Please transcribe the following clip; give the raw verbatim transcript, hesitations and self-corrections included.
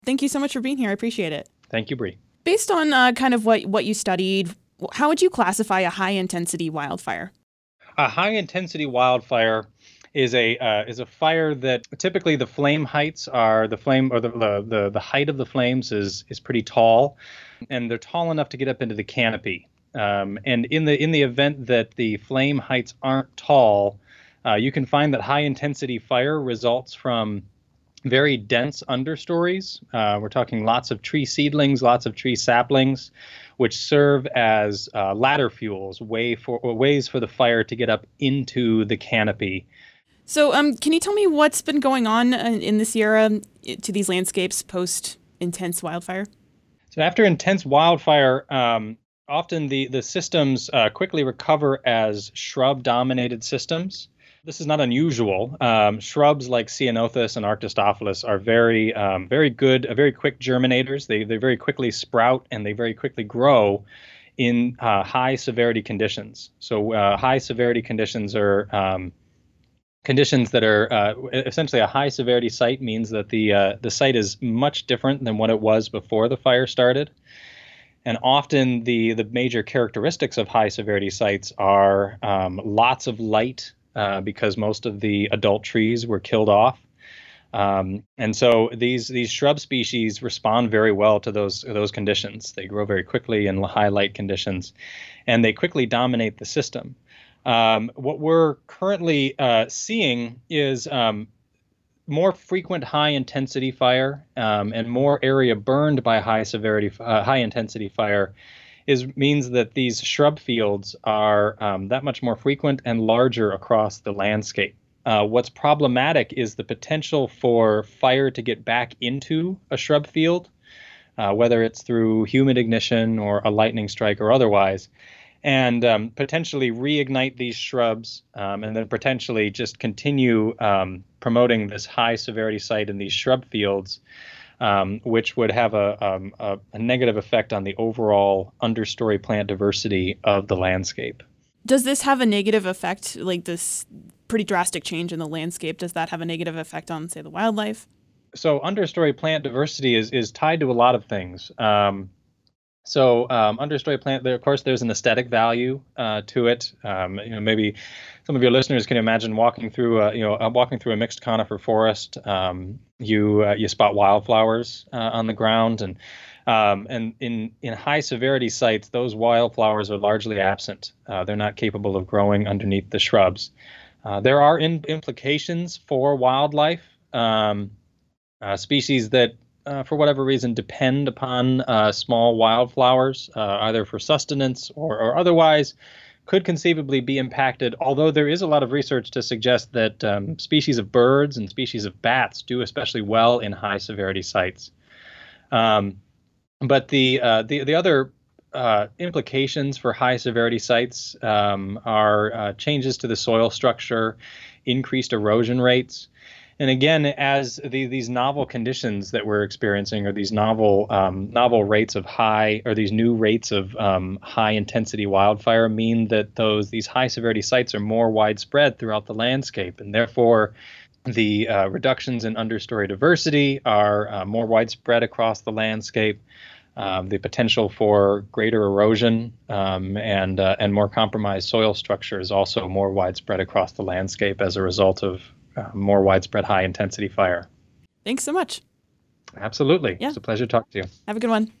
Thank you so much for being here. I appreciate it. Thank you, Bree. Based on uh, kind of what, what you studied, how would you classify a high-intensity wildfire? A high-intensity wildfire is a uh, is a fire that typically the flame heights are the flame or the, the the the height of the flames is is pretty tall, and they're tall enough to get up into the canopy. Um, and in the in the event that the flame heights aren't tall, uh, you can find that high-intensity fire results from very dense understories. Uh, we're talking lots of tree seedlings, lots of tree saplings, which serve as uh, ladder fuels, way for or ways for the fire to get up into the canopy. So, um, can you tell me what's been going on in in this era to these landscapes post intense wildfire? So after intense wildfire, um, often the the systems uh, quickly recover as shrub-dominated systems. This is not unusual. Um, shrubs like Ceanothus and Arctostaphylos are very, um, very good, uh, very quick germinators. They they very quickly sprout and they very quickly grow in uh, high severity conditions. So uh, high severity conditions are um, conditions that are uh, essentially a high severity site means that the uh, the site is much different than what it was before the fire started. And often the the major characteristics of high severity sites are um, lots of light, uh, because most of the adult trees were killed off. Um, and so these these shrub species respond very well to those those conditions. They grow very quickly in high light conditions, and they quickly dominate the system. Um, what we're currently uh, seeing is um, more frequent high intensity fire um, and more area burned by high severity, uh, high intensity fire is means that these shrub fields are um, that much more frequent and larger across the landscape. Uh, what's problematic is the potential for fire to get back into a shrub field, uh, whether it's through human ignition or a lightning strike or otherwise, and um, potentially reignite these shrubs, um, and then potentially just continue um, promoting this high severity site in these shrub fields, um, which would have a, um, a, a negative effect on the overall understory plant diversity of the landscape. Does this have a negative effect, like this pretty drastic change in the landscape? Does that have a negative effect on, say, the wildlife? So understory plant diversity is is tied to a lot of things. Um, So um, understory plant, there, of course, there's an aesthetic value uh, to it. Um, you know, maybe some of your listeners can imagine walking through, a, you know, uh, walking through a mixed conifer forest. Um, you uh, you spot wildflowers uh, on the ground, and um, and in in high severity sites, those wildflowers are largely absent. Uh, they're not capable of growing underneath the shrubs. Uh, there are in, implications for wildlife, um, uh, species that. Uh, for whatever reason, depend upon uh, small wildflowers, uh, either for sustenance or, or otherwise, could conceivably be impacted, although there is a lot of research to suggest that um, species of birds and species of bats do especially well in high severity sites. Um, but the, uh, the, the other uh, implications for high severity sites um, are uh, changes to the soil structure, increased erosion rates. And again, as the, these novel conditions that we're experiencing, or these novel um, novel rates of high, or these new rates of um, high intensity wildfire, mean that those these high severity sites are more widespread throughout the landscape, and therefore the uh, reductions in understory diversity are uh, more widespread across the landscape. Um, the potential for greater erosion um, and uh, and more compromised soil structure is also more widespread across the landscape as a result of Uh, more widespread high intensity fire. Thanks so much. Absolutely. Yeah. It's a pleasure to talk to you. Have a good one.